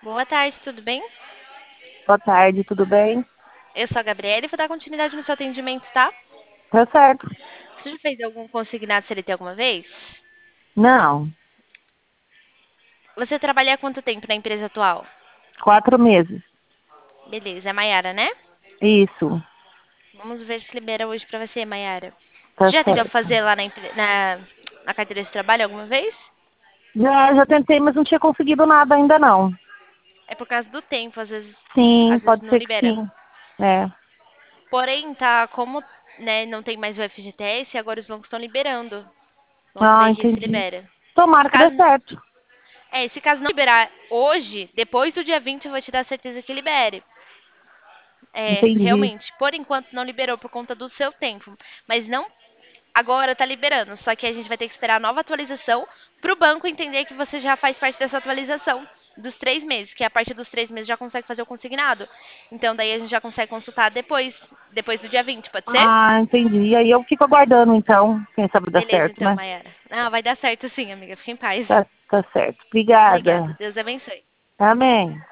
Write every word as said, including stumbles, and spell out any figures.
Boa tarde, tudo bem? Boa tarde, tudo bem? Eu sou a Gabriela e vou dar continuidade no seu atendimento, tá? Tá certo. Você já fez algum consignado C L T alguma vez? Não, Você trabalha há quanto tempo na empresa atual? quatro meses. Beleza, é Maiara, né? Isso, Vamos ver se libera hoje pra você, Maiara. tá Você já tentou certo. fazer lá na, empre- na, na carteira de trabalho alguma vez? Já, já tentei, mas não tinha conseguido nada ainda não. É por causa do tempo, às vezes, Sim, às vezes pode não ser que libera. sim. É. Porém, tá, como né, não tem mais o F G T S, agora os bancos estão liberando. Vamos Ah, ver aqui se entendi. libera. Se Tomara que dê caso, certo. é, se caso não liberar hoje, depois do dia vinte, eu vou te dar certeza que libere. É, Entendi. realmente, por enquanto não liberou por conta do seu tempo. Mas não agora tá liberando. Só que a gente vai ter que esperar a nova atualização para o banco entender que você já faz parte dessa atualização dos três meses, que a partir dos três meses já consegue fazer o consignado. Então daí a gente já consegue consultar depois, depois do dia vinte, pode ser? Ah, entendi. E aí eu fico aguardando então. Quem sabe dá Beleza, certo, então, né? Mayara. Ah, vai dar certo sim, amiga. Fique em paz. Tá, tá certo. Obrigada. Obrigada. Deus abençoe. Amém.